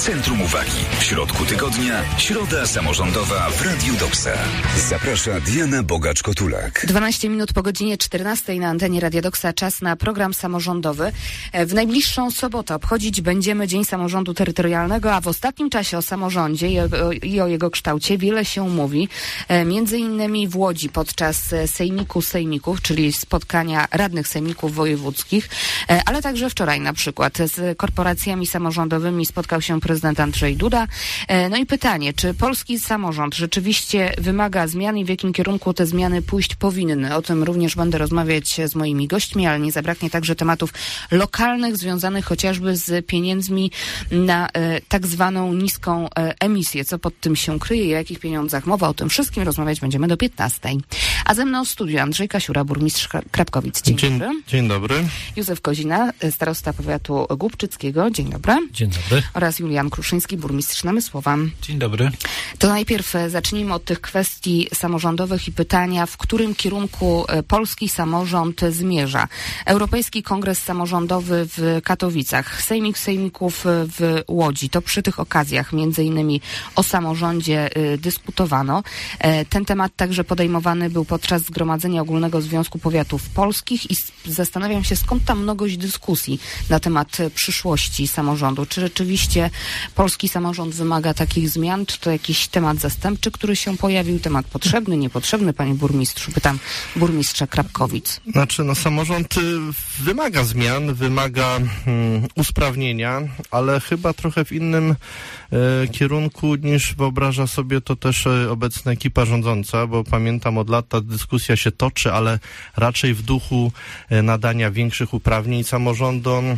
Centrum uwagi. W środku tygodnia środa samorządowa w Radiu Doksa. Zaprasza Diana Bogacz-Kotulak. 12 minut po godzinie 14 na antenie Radia Doksa. Czas na program samorządowy. W najbliższą sobotę obchodzić będziemy Dzień Samorządu Terytorialnego, a w ostatnim czasie o samorządzie i o jego kształcie wiele się mówi. Między innymi w Łodzi podczas Sejmiku Sejmików, czyli spotkania radnych sejmików wojewódzkich, ale także wczoraj na przykład z korporacjami samorządowymi spotkał się prezydent Andrzej Duda. No i pytanie, czy polski samorząd rzeczywiście wymaga zmian i w jakim kierunku te zmiany pójść powinny? O tym również będę rozmawiać z moimi gośćmi, ale nie zabraknie także tematów lokalnych związanych chociażby z pieniędzmi na tak zwaną niską emisję. Co pod tym się kryje i o jakich pieniądzach mowa? O tym wszystkim rozmawiać będziemy do 15. A ze mną w studiu Andrzej Kasiura, burmistrz Krapkowic. Dzień dobry. Dzień dobry. Józef Kozina, starosta powiatu głubczyckiego. Dzień dobry. Dzień dobry. Oraz Julian Kruszyński, burmistrz Namysłowa. Dzień dobry. To najpierw zacznijmy od tych kwestii samorządowych i pytania, w którym kierunku polski samorząd zmierza. Europejski Kongres Samorządowy w Katowicach, Sejmik Sejmików w Łodzi. To przy tych okazjach między innymi o samorządzie dyskutowano. Ten temat także podejmowany był podczas Zgromadzenia Ogólnego Związku Powiatów Polskich i zastanawiam się, skąd ta mnogość dyskusji na temat przyszłości samorządu. Czy rzeczywiście polski samorząd wymaga takich zmian? Czy to jakiś temat zastępczy, który się pojawił? Temat potrzebny, niepotrzebny, panie burmistrzu? Pytam burmistrza Krapkowic. Samorząd wymaga zmian, wymaga usprawnienia, ale chyba trochę w innym kierunku niż wyobraża sobie to też obecna ekipa rządząca, bo pamiętam od lat ta dyskusja się toczy, ale raczej w duchu nadania większych uprawnień samorządom,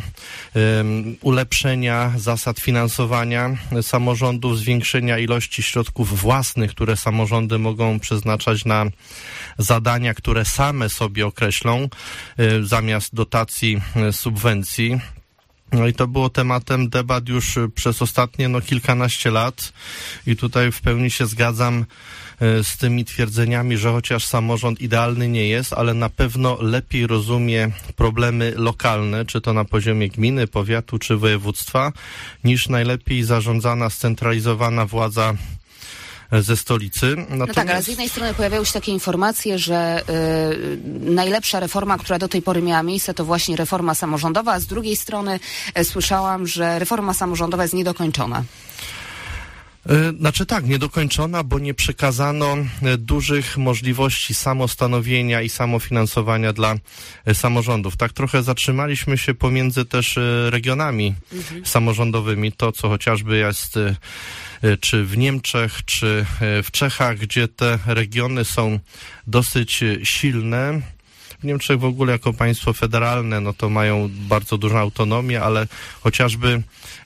ulepszenia zasad finansowania samorządów, zwiększenia ilości środków własnych, które samorządy mogą przeznaczać na zadania, które same sobie określą, zamiast dotacji, subwencji. No i to było tematem debat już przez ostatnie kilkanaście lat i tutaj w pełni się zgadzam z tymi twierdzeniami, że chociaż samorząd idealny nie jest, ale na pewno lepiej rozumie problemy lokalne, czy to na poziomie gminy, powiatu, czy województwa, niż najlepiej zarządzana, scentralizowana władza ze stolicy. No tak, ale z jednej strony pojawiały się takie informacje, że najlepsza reforma, która do tej pory miała miejsce, to właśnie reforma samorządowa, a z drugiej strony słyszałam, że reforma samorządowa jest niedokończona. Niedokończona, bo nie przekazano dużych możliwości samostanowienia i samofinansowania dla samorządów. Tak trochę zatrzymaliśmy się pomiędzy też regionami samorządowymi. To, co chociażby jest czy w Niemczech, czy w Czechach, gdzie te regiony są dosyć silne. W Niemczech w ogóle jako państwo federalne, to mają bardzo dużą autonomię, ale chociażby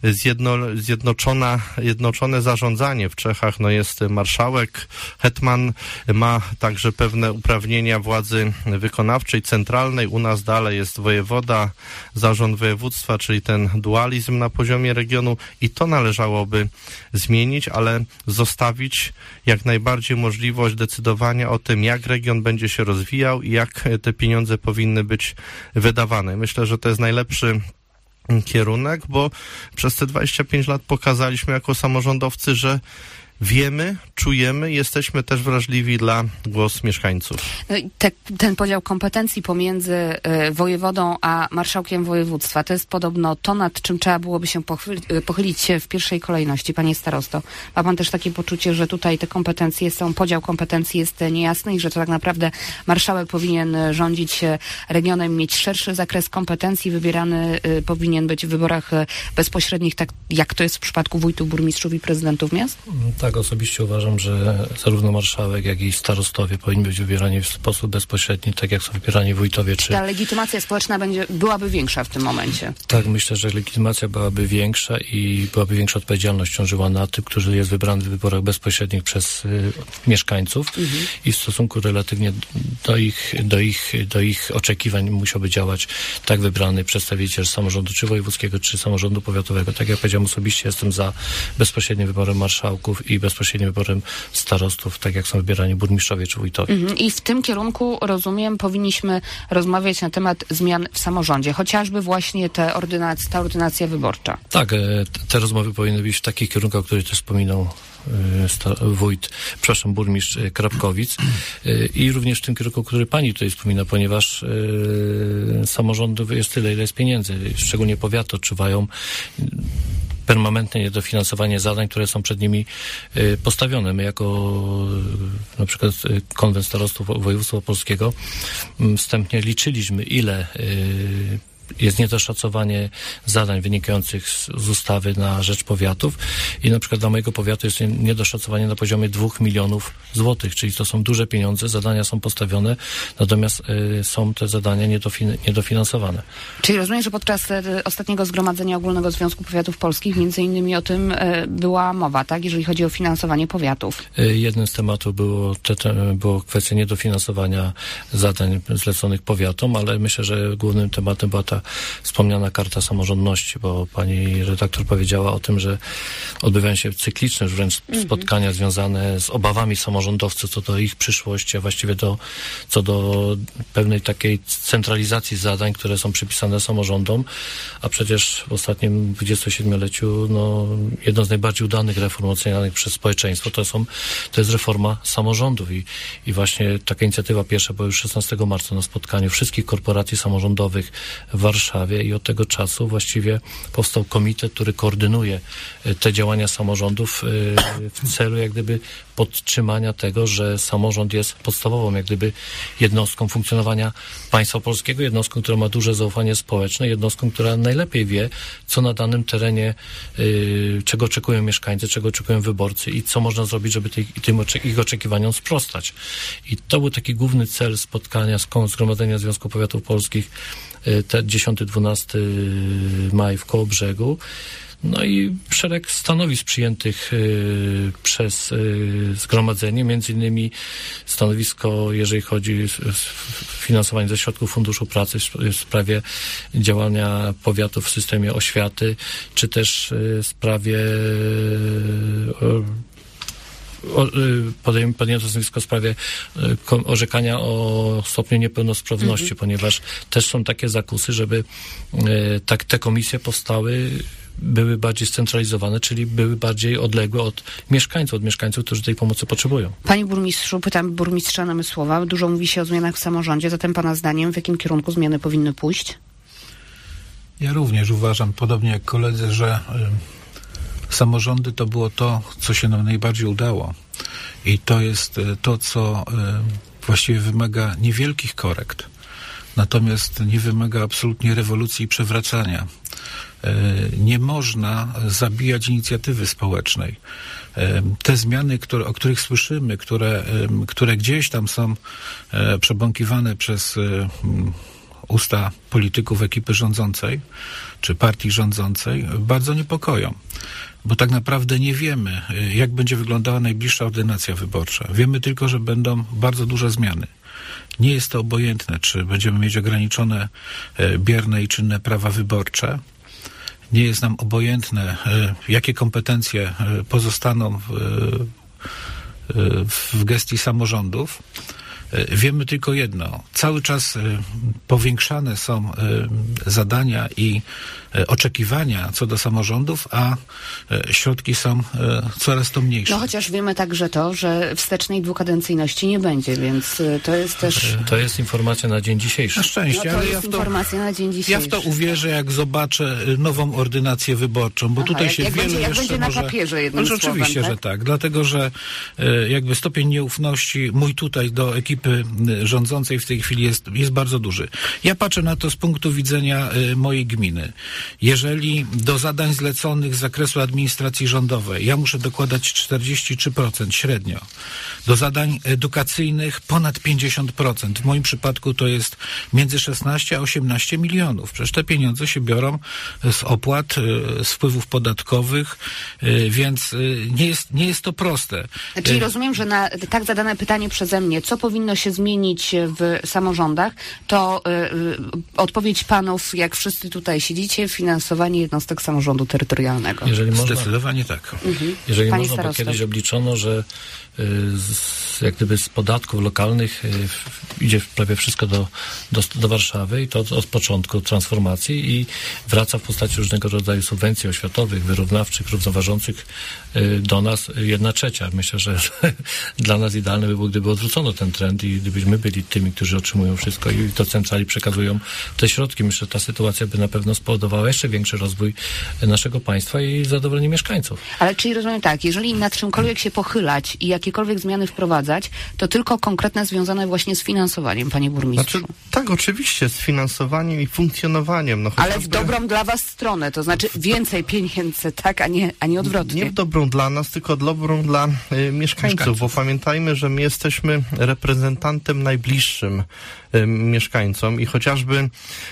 zjednoczone zarządzanie w Czechach, jest marszałek, hetman, ma także pewne uprawnienia władzy wykonawczej, centralnej. U nas dalej jest wojewoda, zarząd województwa, czyli ten dualizm na poziomie regionu i to należałoby zmienić, ale zostawić jak najbardziej możliwość decydowania o tym, jak region będzie się rozwijał i jak te pieniądze powinny być wydawane. Myślę, że to jest najlepszy kierunek, bo przez te 25 lat pokazaliśmy jako samorządowcy, że wiemy, czujemy, jesteśmy też wrażliwi na głos mieszkańców. Ten podział kompetencji pomiędzy wojewodą a marszałkiem województwa, to jest podobno to, nad czym trzeba byłoby się pochylić w pierwszej kolejności. Panie starosto, ma pan też takie poczucie, że tutaj te kompetencje podział kompetencji jest niejasny i że to tak naprawdę marszałek powinien rządzić regionem, mieć szerszy zakres kompetencji, wybierany powinien być w wyborach bezpośrednich, tak jak to jest w przypadku wójtów, burmistrzów i prezydentów miast? Tak, osobiście uważam, że zarówno marszałek, jak i starostowie powinni być wybierani w sposób bezpośredni, tak jak są wybierani wójtowie. Ta legitymacja społeczna byłaby większa w tym momencie. Tak, myślę, że legitymacja byłaby większa i byłaby większa odpowiedzialność ciążyła na tym, który jest wybrany w wyborach bezpośrednich przez mieszkańców i w stosunku relatywnie do ich oczekiwań musiałby działać tak wybrany przedstawiciel samorządu czy wojewódzkiego, czy samorządu powiatowego. Tak jak powiedziałem, osobiście jestem za bezpośrednim wyborem marszałków i bezpośrednim wyborem starostów, tak jak są wybierani burmistrzowie czy wójtowie. I w tym kierunku, rozumiem, powinniśmy rozmawiać na temat zmian w samorządzie, chociażby właśnie ta ordynacja wyborcza. Tak, te rozmowy powinny być w takich kierunkach, o których też wspominał burmistrz Krapkowic i również w tym kierunku, który pani tutaj wspomina, ponieważ samorządów jest tyle, ile jest pieniędzy, szczególnie powiaty odczuwają permanentne niedofinansowanie zadań, które są przed nimi postawione. My jako na przykład Konwent Starostów Województwa Opolskiego wstępnie liczyliśmy, ile jest niedoszacowanie zadań wynikających z ustawy na rzecz powiatów i na przykład dla mojego powiatu jest niedoszacowanie na poziomie 2 milionów złotych, czyli to są duże pieniądze, zadania są postawione, natomiast są te zadania niedofinansowane. Czyli rozumiem, że podczas ostatniego Zgromadzenia Ogólnego Związku Powiatów Polskich między innymi o tym była mowa, tak, jeżeli chodzi o finansowanie powiatów. Jednym z tematów było kwestia niedofinansowania zadań zleconych powiatom, ale myślę, że głównym tematem była ta wspomniana karta samorządności, bo pani redaktor powiedziała o tym, że odbywają się cykliczne wręcz spotkania związane z obawami samorządowców co do ich przyszłości, a właściwie co do pewnej takiej centralizacji zadań, które są przypisane samorządom, a przecież w ostatnim 27-leciu jedną z najbardziej udanych reform ocenianych przez społeczeństwo to jest reforma samorządów i właśnie taka inicjatywa pierwsza była już 16 marca na spotkaniu wszystkich korporacji samorządowych w Warszawie i od tego czasu właściwie powstał komitet, który koordynuje te działania samorządów w celu jak gdyby podtrzymania tego, że samorząd jest podstawową jak gdyby jednostką funkcjonowania państwa polskiego, jednostką, która ma duże zaufanie społeczne, jednostką, która najlepiej wie, co na danym terenie, czego oczekują mieszkańcy, czego oczekują wyborcy i co można zrobić, żeby tym ich oczekiwaniom sprostać. I to był taki główny cel spotkania Zgromadzenia Związku Powiatów Polskich 10-12 maj w Kołobrzegu. No i szereg stanowisk przyjętych przez zgromadzenie, między innymi stanowisko, jeżeli chodzi o finansowanie ze środków Funduszu Pracy w sprawie działania powiatów w systemie oświaty, czy też w sprawie podjęto stanowisko w sprawie orzekania o stopniu niepełnosprawności, ponieważ też są takie zakusy, żeby te komisje powstały, były bardziej scentralizowane, czyli były bardziej odległe od mieszkańców, którzy tej pomocy potrzebują. Panie burmistrzu, pytam burmistrza Namysłowa, dużo mówi się o zmianach w samorządzie, zatem pana zdaniem w jakim kierunku zmiany powinny pójść? Ja również uważam, podobnie jak koledzy, że samorządy to było to, co się nam najbardziej udało. I to jest to, co właściwie wymaga niewielkich korekt. Natomiast nie wymaga absolutnie rewolucji i przewracania. Nie można zabijać inicjatywy społecznej. Te zmiany, o których słyszymy, które gdzieś tam są przebąkiwane przez usta polityków ekipy rządzącej, czy partii rządzącej, bardzo niepokoją. Bo tak naprawdę nie wiemy, jak będzie wyglądała najbliższa ordynacja wyborcza. Wiemy tylko, że będą bardzo duże zmiany. Nie jest to obojętne, czy będziemy mieć ograniczone bierne i czynne prawa wyborcze. Nie jest nam obojętne, jakie kompetencje pozostaną w gestii samorządów. Wiemy tylko jedno. Cały czas powiększane są zadania i oczekiwania co do samorządów, a środki są coraz to mniejsze. No chociaż wiemy także to, że wstecznej dwukadencyjności nie będzie, więc to jest też... To jest informacja na dzień dzisiejszy. Na szczęście, ale ja w to uwierzę, jak zobaczę nową ordynację wyborczą, bo tutaj się wiele jak jeszcze będzie może... na papierze jednym słowem, oczywiście, tak? że tak. Dlatego, że jakby stopień nieufności mój tutaj do ekipy rządzącej w tej chwili jest bardzo duży. Ja patrzę na to z punktu widzenia mojej gminy. Jeżeli do zadań zleconych z zakresu administracji rządowej ja muszę dokładać 43% średnio, do zadań edukacyjnych ponad 50%. W moim przypadku to jest między 16 a 18 milionów. Przecież te pieniądze się biorą z opłat, z wpływów podatkowych, więc nie jest to proste. Czyli rozumiem, że na tak zadane pytanie przeze mnie, co powinno powinno się zmienić w samorządach, to odpowiedź panów, jak wszyscy tutaj siedzicie, finansowanie jednostek samorządu terytorialnego. Zdecydowanie tak. Jeżeli można, bo kiedyś obliczono, że jak gdyby z podatków lokalnych idzie prawie wszystko do Warszawy i to od początku transformacji i wraca w postaci różnego rodzaju subwencji oświatowych, wyrównawczych, równoważących do nas 1/3. Myślę, że dla nas idealne by było, gdyby odwrócono ten trend i gdybyśmy byli tymi, którzy otrzymują wszystko i do centrali przekazują te środki. Myślę, że ta sytuacja by na pewno spowodowała jeszcze większy rozwój naszego państwa i zadowolenie mieszkańców. Ale czyli rozumiem tak, jeżeli nad czymkolwiek się pochylać i jakiekolwiek zmiany wprowadzać, to tylko konkretne związane właśnie z finansowaniem, panie burmistrzu. Znaczy, tak, oczywiście, z finansowaniem i funkcjonowaniem. No, ale w dobrą dla was stronę, to znaczy więcej pieniędzy, tak, a nie odwrotnie. Nie w dobrą dla nas, tylko dobrą dla mieszkańców, bo pamiętajmy, że my jesteśmy reprezentantem najbliższym mieszkańcom i chociażby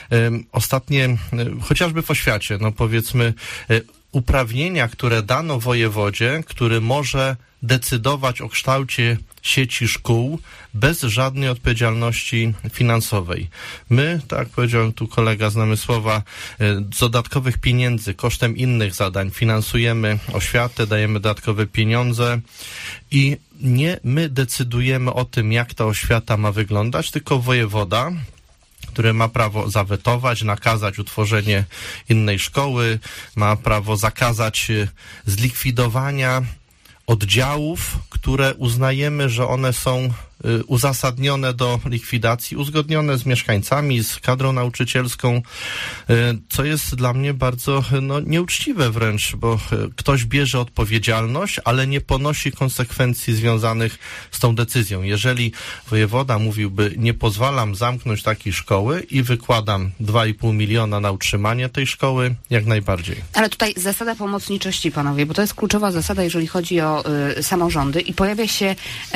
chociażby w oświacie, no powiedzmy, uprawnienia, które dano wojewodzie, który może decydować o kształcie sieci szkół bez żadnej odpowiedzialności finansowej. My, tak jak powiedział tu kolega z Namysłowa, z dodatkowych pieniędzy, kosztem innych zadań finansujemy oświatę, dajemy dodatkowe pieniądze i nie my decydujemy o tym, jak ta oświata ma wyglądać, tylko wojewoda, który ma prawo zawetować, nakazać utworzenie innej szkoły, ma prawo zakazać zlikwidowania oddziałów, które uznajemy, że one są uzasadnione do likwidacji, uzgodnione z mieszkańcami, z kadrą nauczycielską, co jest dla mnie bardzo nieuczciwe wręcz, bo ktoś bierze odpowiedzialność, ale nie ponosi konsekwencji związanych z tą decyzją. Jeżeli wojewoda mówiłby, nie pozwalam zamknąć takiej szkoły i wykładam 2,5 miliona na utrzymanie tej szkoły, jak najbardziej. Ale tutaj zasada pomocniczości, panowie, bo to jest kluczowa zasada, jeżeli chodzi o samorządy i pojawia się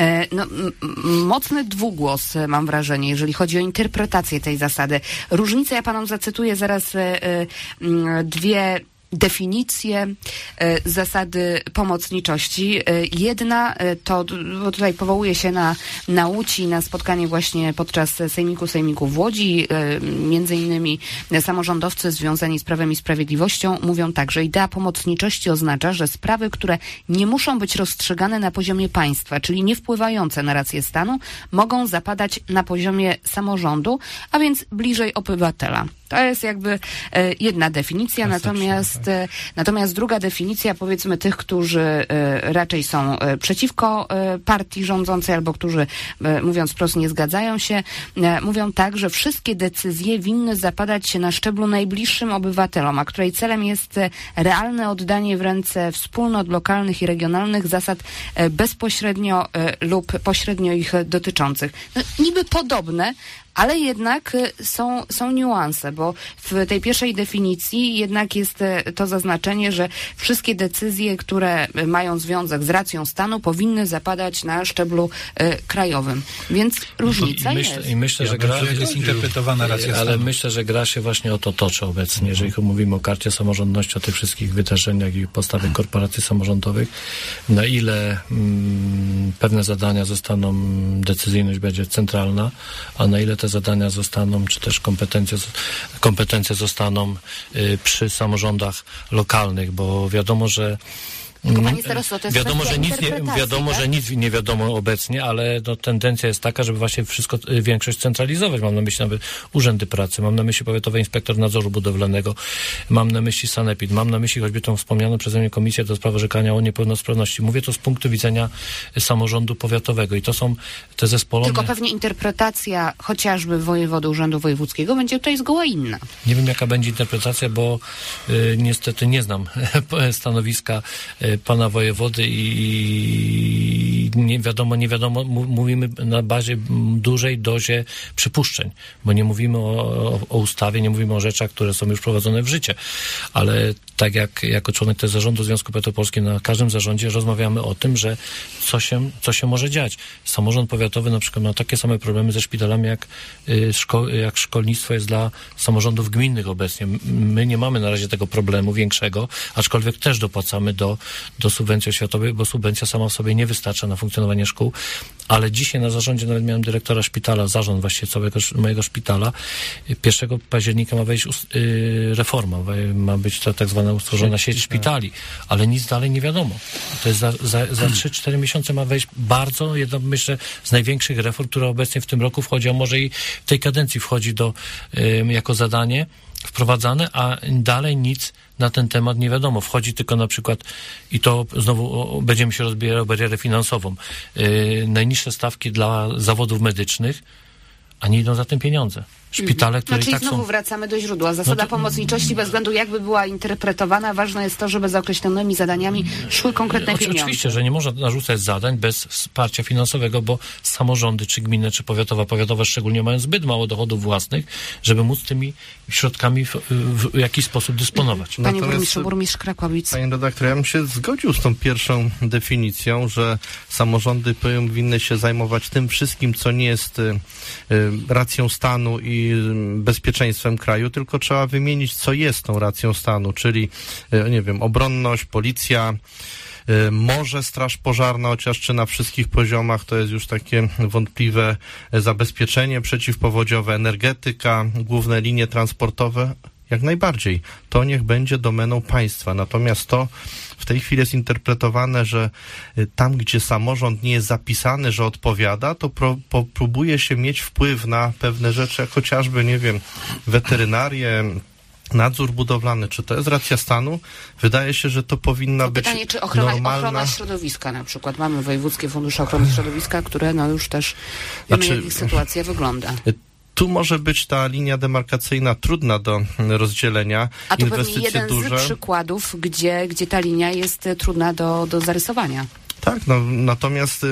mocny dwugłos, mam wrażenie, jeżeli chodzi o interpretację tej zasady. Różnice, ja panom zacytuję zaraz dwie definicje zasady pomocniczości. Jedna to, bo tutaj powołuje się na Łódź, na spotkanie właśnie podczas Sejmiku w Łodzi. Między innymi samorządowcy związani z Prawem i Sprawiedliwością mówią tak, że idea pomocniczości oznacza, że sprawy, które nie muszą być rozstrzygane na poziomie państwa, czyli nie wpływające na rację stanu, mogą zapadać na poziomie samorządu, a więc bliżej obywatela. To jest jakby jedna definicja, natomiast druga definicja, powiedzmy, tych, którzy raczej są przeciwko partii rządzącej albo którzy, mówiąc wprost, nie zgadzają się, mówią tak, że wszystkie decyzje winny zapadać się na szczeblu najbliższym obywatelom, a której celem jest realne oddanie w ręce wspólnot lokalnych i regionalnych zasad bezpośrednio lub pośrednio ich dotyczących. Niby podobne, ale jednak są niuanse, bo w tej pierwszej definicji jednak jest to zaznaczenie, że wszystkie decyzje, które mają związek z racją stanu, powinny zapadać na szczeblu krajowym. Więc różnica jest. I myślę, że jest interpretowana racja stanu. Ale myślę, że gra się właśnie o to toczy obecnie, jeżeli mówimy o karcie samorządności, o tych wszystkich wydarzeniach i podstawie korporacji samorządowych, na ile pewne zadania zostaną, decyzyjność będzie centralna, a na ile te zadania zostaną, czy też kompetencje zostaną przy samorządach lokalnych, bo wiadomo, że że nic nie wiadomo obecnie, ale tendencja jest taka, żeby właśnie większość centralizować. Mam na myśli nawet urzędy pracy, mam na myśli Powiatowy Inspektor Nadzoru Budowlanego, mam na myśli sanepid, mam na myśli choćby tą wspomnianą przeze mnie Komisję do spraw orzekania o niepełnosprawności. Mówię to z punktu widzenia samorządu powiatowego i to są te zespolone... Tylko pewnie interpretacja chociażby wojewody Urzędu Wojewódzkiego będzie tutaj zgoła inna. Nie wiem, jaka będzie interpretacja, bo niestety nie znam stanowiska pana wojewody i nie wiadomo, mówimy na bazie dużej dozie przypuszczeń, bo nie mówimy o ustawie, nie mówimy o rzeczach, które są już wprowadzone w życie, ale tak jak jako członek też zarządu Związku Powiatów Polskich na każdym zarządzie rozmawiamy o tym, że co się może dziać. Samorząd powiatowy na przykład ma takie same problemy ze szpitalami, jak szkolnictwo jest dla samorządów gminnych obecnie. My nie mamy na razie tego problemu większego, aczkolwiek też dopłacamy do subwencji oświatowej, bo subwencja sama w sobie nie wystarcza na funkcjonowanie szkół. Ale dzisiaj na zarządzie nawet miałem dyrektora szpitala, zarząd właściwie całego mojego szpitala. 1 października ma wejść reforma, ma być to tak zwana utworzona sieć szpitali, ale nic dalej nie wiadomo. To jest za 3-4 miesiące ma wejść bardzo, jedno myślę z największych reform, która obecnie w tym roku wchodzi, a może i w tej kadencji wchodzi jako zadanie wprowadzane, a dalej nic na ten temat nie wiadomo. Wchodzi tylko na przykład, i to znowu będziemy się rozbierać o barierę finansową, najniższe stawki dla zawodów medycznych, a nie idą za tym pieniądze. Szpitale, które czyli tak są... znowu wracamy do źródła. Zasada pomocniczości bez względu jakby była interpretowana, ważne jest to, żeby za określonymi zadaniami szły konkretne pieniądze. Oczywiście, że nie można narzucać zadań bez wsparcia finansowego, bo samorządy, czy gminne, czy powiatowe szczególnie mają zbyt mało dochodów własnych, żeby móc tymi środkami w jakiś sposób dysponować. Panie burmistrz Krakowic. Panie redaktor, ja bym się zgodził z tą pierwszą definicją, że samorządy powinny się zajmować tym wszystkim, co nie jest racją stanu i bezpieczeństwem kraju, tylko trzeba wymienić, co jest tą racją stanu, czyli, nie wiem, obronność, policja, może straż pożarna, chociaż czy na wszystkich poziomach to jest już takie wątpliwe, zabezpieczenie przeciwpowodziowe, energetyka, główne linie transportowe, jak najbardziej. To niech będzie domeną państwa. Natomiast to w tej chwili jest interpretowane, że tam, gdzie samorząd nie jest zapisany, że odpowiada, to próbuje się mieć wpływ na pewne rzeczy, jak chociażby, nie wiem, weterynarię, nadzór budowlany. Czy to jest racja stanu? Wydaje się, że to powinna być pytanie, czy ochrona środowiska na przykład. Mamy Wojewódzkie Fundusze Ochrony Środowiska, które już też wiemy, jak ich sytuacja wygląda. Tu może być ta linia demarkacyjna trudna do rozdzielenia. A to pewnie jeden z przykładów, gdzie ta linia jest trudna do zarysowania. Tak, natomiast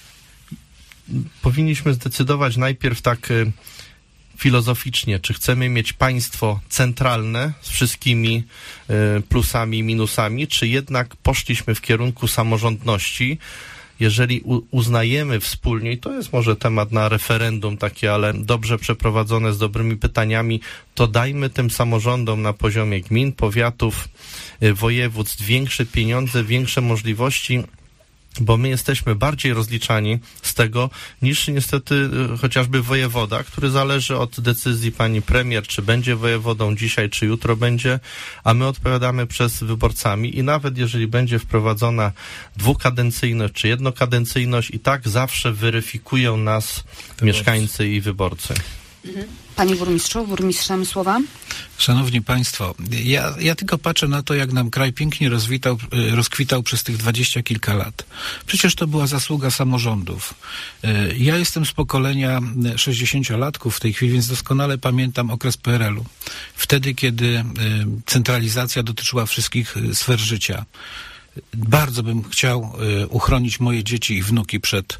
powinniśmy zdecydować najpierw tak filozoficznie, czy chcemy mieć państwo centralne z wszystkimi plusami i minusami, czy jednak poszliśmy w kierunku samorządności. Jeżeli uznajemy wspólnie, i to jest może temat na referendum takie, ale dobrze przeprowadzone, z dobrymi pytaniami, to dajmy tym samorządom na poziomie gmin, powiatów, województw większe pieniądze, większe możliwości, bo my jesteśmy bardziej rozliczani z tego niż niestety chociażby wojewoda, który zależy od decyzji pani premier, czy będzie wojewodą dzisiaj, czy jutro będzie, a my odpowiadamy przez wyborcami i nawet jeżeli będzie wprowadzona dwukadencyjność czy jednokadencyjność, i tak zawsze weryfikują nas mieszkańcy i wyborcy. Panie burmistrzu, burmistrzem słowa? Szanowni Państwo, ja tylko patrzę na to, jak nam kraj pięknie rozkwitał przez tych 20 kilka lat. Przecież to była zasługa samorządów. Ja jestem z pokolenia 60-latków w tej chwili, więc doskonale pamiętam okres PRL-u. Wtedy, kiedy centralizacja dotyczyła wszystkich sfer życia. Bardzo bym chciał uchronić moje dzieci i wnuki przed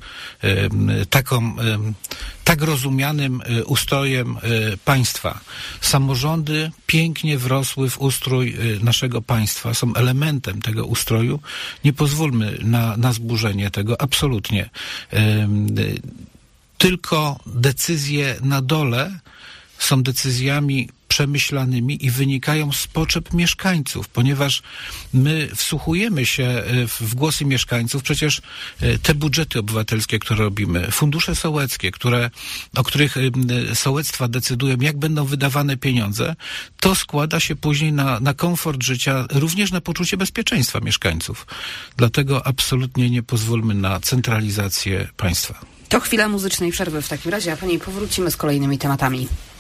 tak rozumianym ustrojem państwa. Samorządy pięknie wrosły w ustrój naszego państwa, są elementem tego ustroju. Nie pozwólmy na zburzenie tego, absolutnie. Tylko decyzje na dole są decyzjami przemyślanymi i wynikają z potrzeb mieszkańców, ponieważ my wsłuchujemy się w głosy mieszkańców. Przecież te budżety obywatelskie, które robimy, fundusze sołeckie, o których sołectwa decydują, jak będą wydawane pieniądze, to składa się później na komfort życia, również na poczucie bezpieczeństwa mieszkańców. Dlatego absolutnie nie pozwólmy na centralizację państwa. To chwila muzycznej przerwy w takim razie, a po niej powrócimy z kolejnymi tematami.